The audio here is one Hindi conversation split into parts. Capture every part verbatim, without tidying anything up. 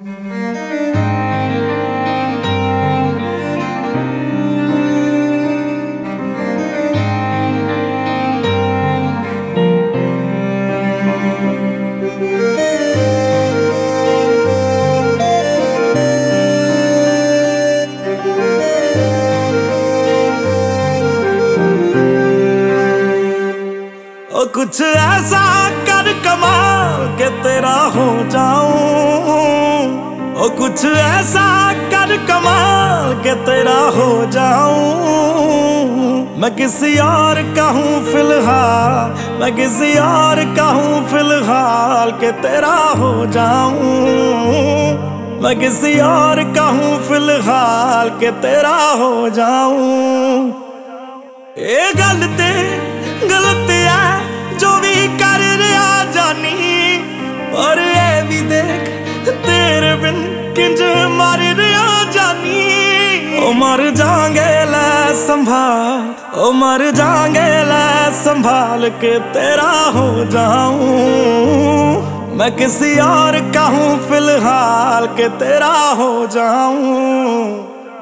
ओ कुछ ऐसा कर कमाल के तेरा हो जाऊं। ओ कुछ ऐसा कर कमाल के तेरा हो जाऊं। मैं किसी और का हूँ फिलहाल, मैं किसी और का हूँ फिलहाल के तेरा हो जाऊं। मैं किसी और का हूँ फिलहाल के तेरा हो जाऊं। ये गलती गलती है जो भी कर रहा जानी, और ये भी देख तेरे बिन किंज मर रहा जानी। ओ मर जाएंगे ले संभाल, ओ मर जाएंगे ले संभाल के तेरा हो जाऊं। मैं किसी और का हूँ फिलहाल के तेरा हो जाऊं।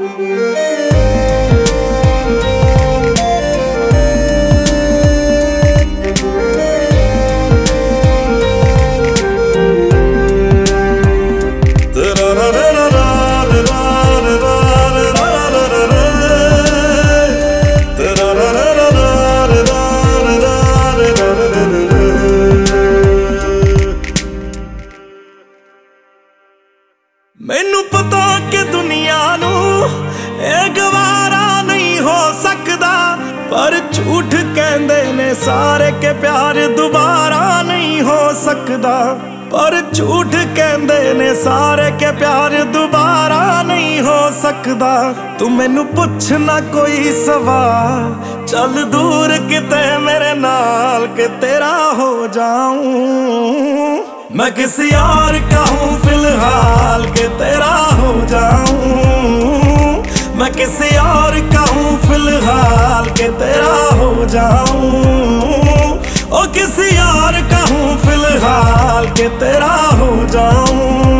मैनू पता कि दुनिया नू ये गवारा नहीं हो सकदा, पर झूठ कहंदे ने सारे के प्यार दोबारा नहीं हो सकदा। पर झूठ कहंदे ने सारे के प्यार दोबारा नहीं हो सकदा। तू मैनू पुछ ना कोई सवाल, चल दूर किते मेरे नाल के तेरा हो जाऊं। मैं किसी और का हूँ फिलहाल के तेरा हो जाऊं। मैं किसी और का हूँ फिलहाल के तेरा हो जाऊं। ओ किसी और का हूँ फिलहाल के तेरा हो जाऊं।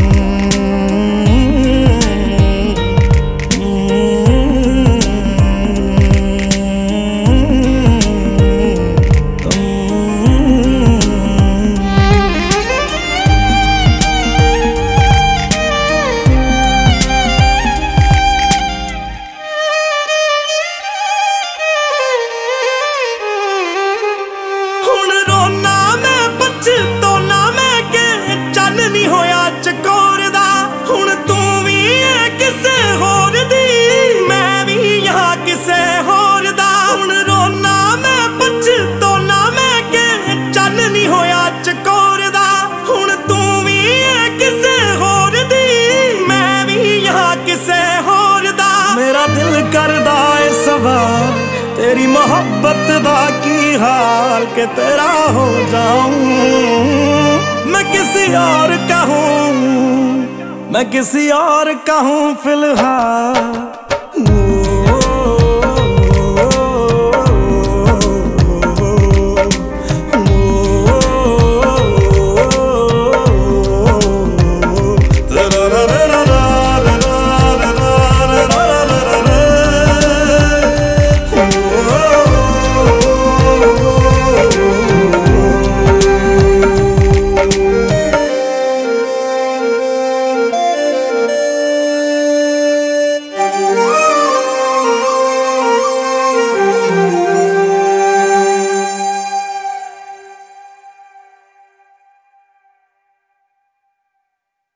मेरा दिल करदा है सवाल, तेरी मोहब्बत दा की हाल के तेरा हो जाऊं। मैं किसी और का हूँ, मैं किसी और का हूँ फिलहाल।